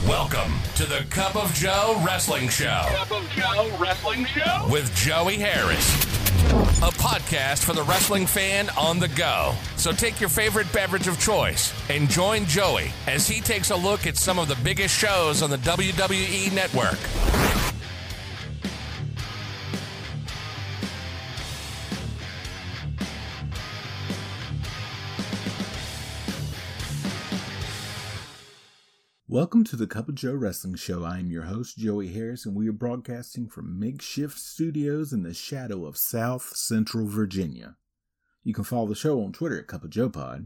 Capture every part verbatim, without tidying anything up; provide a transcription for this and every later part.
Welcome to the Cup of Joe Wrestling Show. Cup of Joe Wrestling Show? With Joey Harris. A podcast for the wrestling fan on the go. So take your favorite beverage of choice and join Joey as he takes a look at some of the biggest shows on the W W E Network. Welcome to the Cup of Joe Wrestling Show. I am your host, Joey Harris, and we are broadcasting from makeshift studios in the shadow of South Central Virginia. You can follow the show on Twitter at Cup of Joe Pod.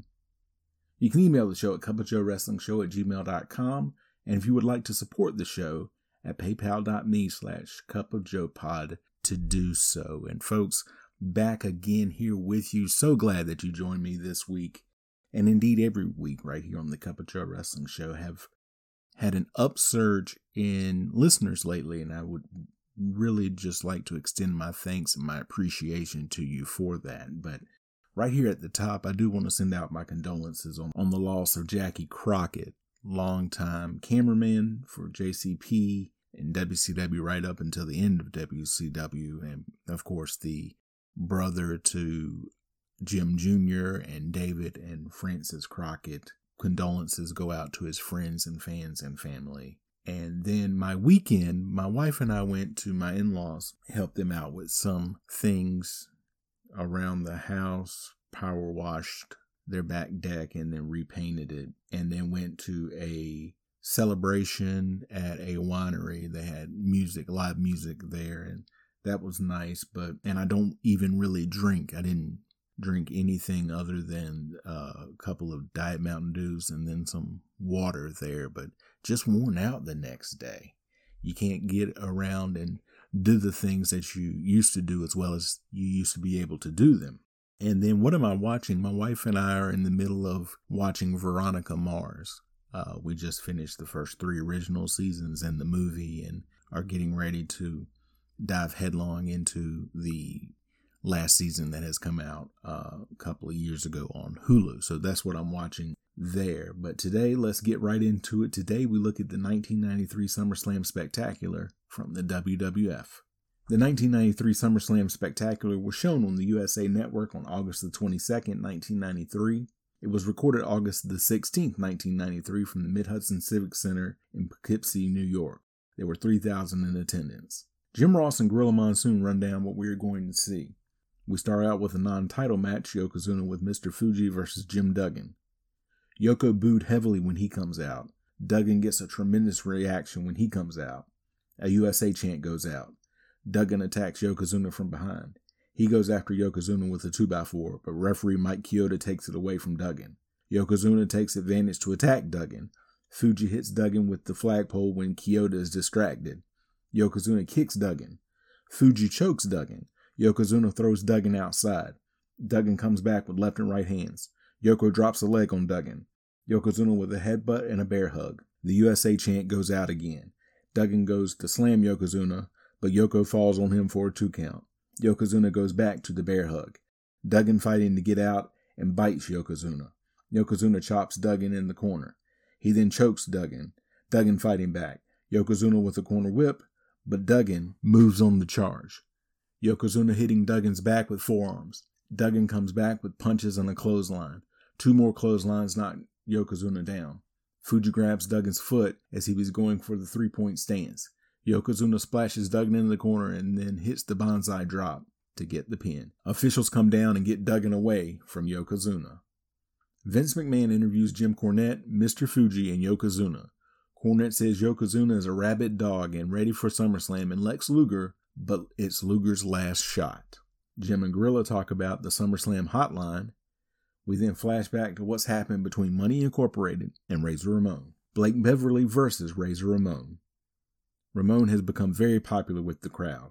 You can email the show at cup of joe wrestling show at gmail dot com, and if you would like to support the show, at paypal.me slash cup of joe pod to do so. And folks, back again here with you. So glad that you joined me this week, and indeed every week right here on the Cup of Joe Wrestling Show. Have had an upsurge in listeners lately, and I would really just like to extend my thanks and my appreciation to you for that. But right here at the top, I do want to send out my condolences on, on the loss of Jackie Crockett, longtime cameraman for J C P and W C W right up until the end of W C W, and of course the brother to Jim Junior and David and Francis Crockett. Condolences go out to his friends and fans and family. And then my weekend, my wife and I went to my in-laws, helped them out with some things around the house, power washed their back deck and then repainted it, and then went to a celebration at a winery. They had music, live music there, and that was nice. But, and I don't even really drink. I didn't drink anything other than uh, a couple of Diet Mountain Dews and then some water there, but just worn out the next day. You can't get around and do the things that you used to do as well as you used to be able to do them. And then what am I watching? My wife and I are in the middle of watching Veronica Mars. Uh, we just finished the first three original seasons and the movie and are getting ready to dive headlong into the last season that has come out uh, a couple of years ago on Hulu. So that's what I'm watching there. But today, let's get right into it. Today, we look at the nineteen ninety-three SummerSlam Spectacular from the W W F. The nineteen ninety-three SummerSlam Spectacular was shown on the U S A Network on August the twenty-second, nineteen ninety-three. It was recorded August the sixteenth, nineteen ninety-three from the Mid-Hudson Civic Center in Poughkeepsie, New York. There were three thousand in attendance. Jim Ross and Gorilla Monsoon run down what we are going to see. We start out with a non-title match, Yokozuna with Mister Fuji versus Jim Duggan. Yoko booed heavily when he comes out. Duggan gets a tremendous reaction when he comes out. A U S A chant goes out. Duggan attacks Yokozuna from behind. He goes after Yokozuna with a two by four, but referee Mike Chioda takes it away from Duggan. Yokozuna takes advantage to attack Duggan. Fuji hits Duggan with the flagpole when Chioda is distracted. Yokozuna kicks Duggan. Fuji chokes Duggan. Yokozuna throws Duggan outside. Duggan comes back with left and right hands. Yoko drops a leg on Duggan. Yokozuna with a headbutt and a bear hug. The U S A chant goes out again. Duggan goes to slam Yokozuna, but Yoko falls on him for a two count. Yokozuna goes back to the bear hug. Duggan fighting to get out and bites Yokozuna. Yokozuna chops Duggan in the corner. He then chokes Duggan. Duggan fighting back. Yokozuna with a corner whip, but Duggan moves on the charge. Yokozuna hitting Duggan's back with forearms. Duggan comes back with punches and a clothesline. Two more clotheslines knock Yokozuna down. Fuji grabs Duggan's foot as he was going for the three-point stance. Yokozuna splashes Duggan in the corner and then hits the bonsai drop to get the pin. Officials come down and get Duggan away from Yokozuna. Vince McMahon interviews Jim Cornette, Mister Fuji, and Yokozuna. Cornette says Yokozuna is a rabid dog and ready for SummerSlam and Lex Luger, but it's Luger's last shot. Jim and Gorilla talk about the SummerSlam hotline. We then flash back to what's happened between Money Incorporated and Razor Ramon. Blake Beverly versus Razor Ramon. Ramon has become very popular with the crowd.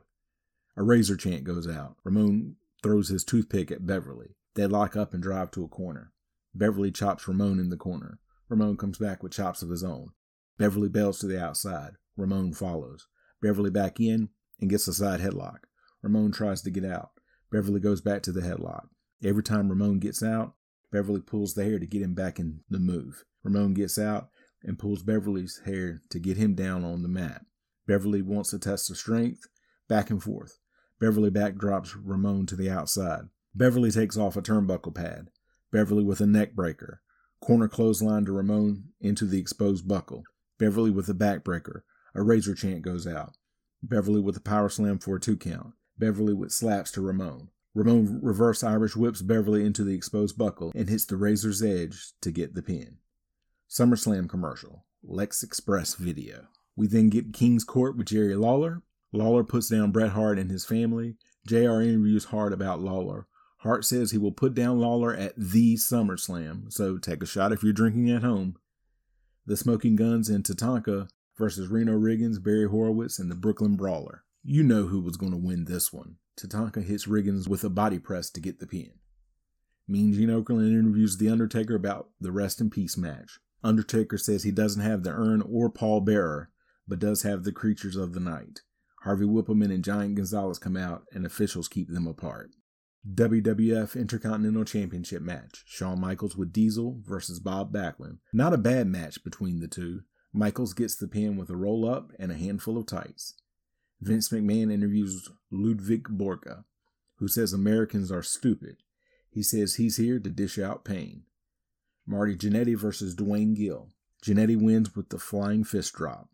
A Razor chant goes out. Ramon throws his toothpick at Beverly. They lock up and drive to a corner. Beverly chops Ramon in the corner. Ramon comes back with chops of his own. Beverly bails to the outside. Ramon follows. Beverly back in and gets a side headlock. Ramon tries to get out. Beverly goes back to the headlock. Every time Ramon gets out, Beverly pulls the hair to get him back in the move. Ramon gets out, and pulls Beverly's hair to get him down on the mat. Beverly wants to test her strength. Back and forth. Beverly backdrops Ramon to the outside. Beverly takes off a turnbuckle pad. Beverly with a neck breaker. Corner clothesline to Ramon into the exposed buckle. Beverly with a backbreaker. A razor chant goes out. Beverly with a power slam for a two count. Beverly with slaps to Ramon. Ramon reverse Irish whips Beverly into the exposed buckle and hits the razor's edge to get the pin. SummerSlam commercial. Lex Express video. We then get King's Court with Jerry Lawler. Lawler puts down Bret Hart and his family. J R interviews Hart about Lawler. Hart says he will put down Lawler at the SummerSlam, so take a shot if you're drinking at home. The Smoking Guns in Tatanka versus Reno Riggins, Barry Horowitz, and the Brooklyn Brawler. You know who was going to win this one. Tatanka hits Riggins with a body press to get the pin. Mean Gene Okerlund interviews The Undertaker about the Rest in Peace match. Undertaker says he doesn't have the urn or pallbearer, but does have the creatures of the night. Harvey Whippleman and Giant Gonzalez come out, and officials keep them apart. W W F Intercontinental Championship match. Shawn Michaels with Diesel versus Bob Backlund. Not a bad match between the two. Michaels gets the pin with a roll-up and a handful of tights. Vince McMahon interviews Ludwig Borga, who says Americans are stupid. He says he's here to dish out pain. Marty Jannetty versus Dwayne Gill. Jannetty wins with the flying fist drop.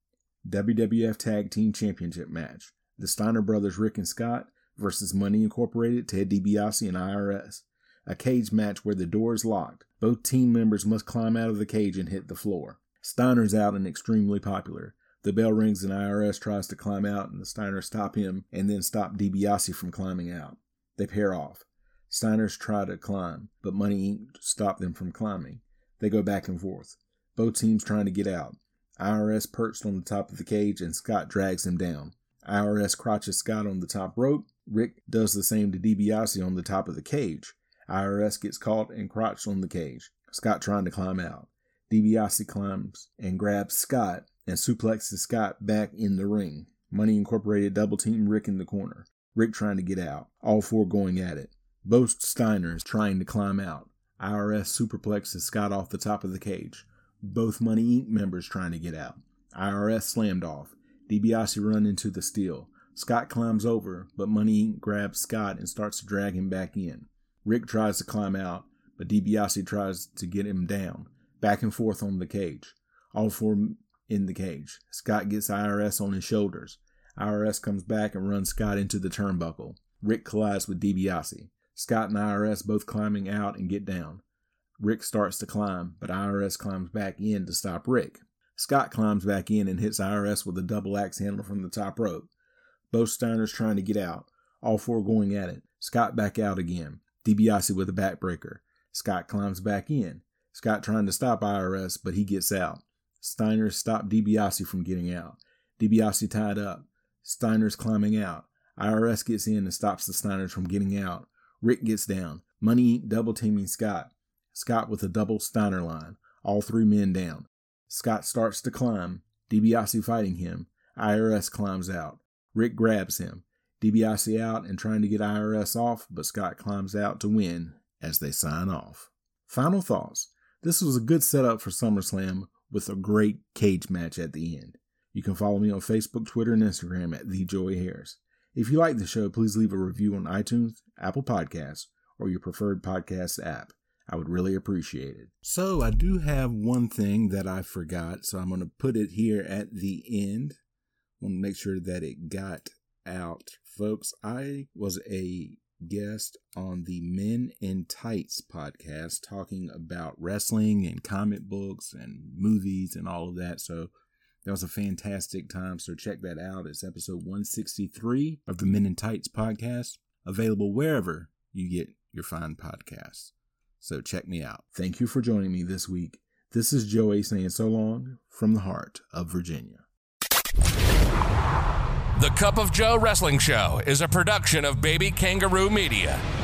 W W F Tag Team Championship match. The Steiner brothers Rick and Scott versus Money Incorporated, Ted DiBiase, and I R S. A cage match where the door is locked. Both team members must climb out of the cage and hit the floor. Steiner's out and extremely popular. The bell rings and I R S tries to climb out, and the Steiners stop him and then stop DiBiase from climbing out. They pair off. Steiners try to climb, but Money Incorporated stop them from climbing. They go back and forth. Both teams trying to get out. I R S perched on the top of the cage and Scott drags him down. I R S crotches Scott on the top rope. Rick does the same to DiBiase on the top of the cage. I R S gets caught and crotched on the cage. Scott trying to climb out. DiBiase climbs and grabs Scott and suplexes Scott back in the ring. Money Incorporated double team Rick in the corner. Rick trying to get out. All four going at it. Both Steiners trying to climb out. I R S superplexes Scott off the top of the cage. Both Money Incorporated members trying to get out. I R S slammed off. DiBiase run into the steel. Scott climbs over, but Money Incorporated grabs Scott and starts to drag him back in. Rick tries to climb out, but DiBiase tries to get him down. Back and forth on the cage. All four in the cage. Scott gets I R S on his shoulders. I R S comes back and runs Scott into the turnbuckle. Rick collides with DiBiase. Scott and I R S both climbing out and get down. Rick starts to climb, but I R S climbs back in to stop Rick. Scott climbs back in and hits I R S with a double axe handle from the top rope. Both Steiners trying to get out. All four going at it. Scott back out again. DiBiase with a backbreaker. Scott climbs back in. Scott trying to stop I R S, but he gets out. Steiners stop DiBiase from getting out. DiBiase tied up. Steiners climbing out. I R S gets in and stops the Steiners from getting out. Rick gets down. Money Incorporated double teaming Scott. Scott with a double Steiner line. All three men down. Scott starts to climb. DiBiase fighting him. I R S climbs out. Rick grabs him. DiBiase out and trying to get I R S off, but Scott climbs out to win as they sign off. Final thoughts. This was a good setup for SummerSlam with a great cage match at the end. You can follow me on Facebook, Twitter, and Instagram at The Joey Harris. If you like the show, please leave a review on iTunes, Apple Podcasts, or your preferred podcast app. I would really appreciate it. So I do have one thing that I forgot, so I'm going to put it here at the end. I want to make sure that it got out. Folks, I was a guest on the Men in Tights podcast talking about wrestling and comic books and movies and all of that. So that was a fantastic time. So check that out. It's episode one sixty-three of the Men in Tights podcast, available wherever you get your fine podcasts. So check me out. Thank you for joining me this week. This is Joey saying so long from the heart of Virginia. The Cup of Joe Wrestling Show is a production of Baby Kangaroo Media.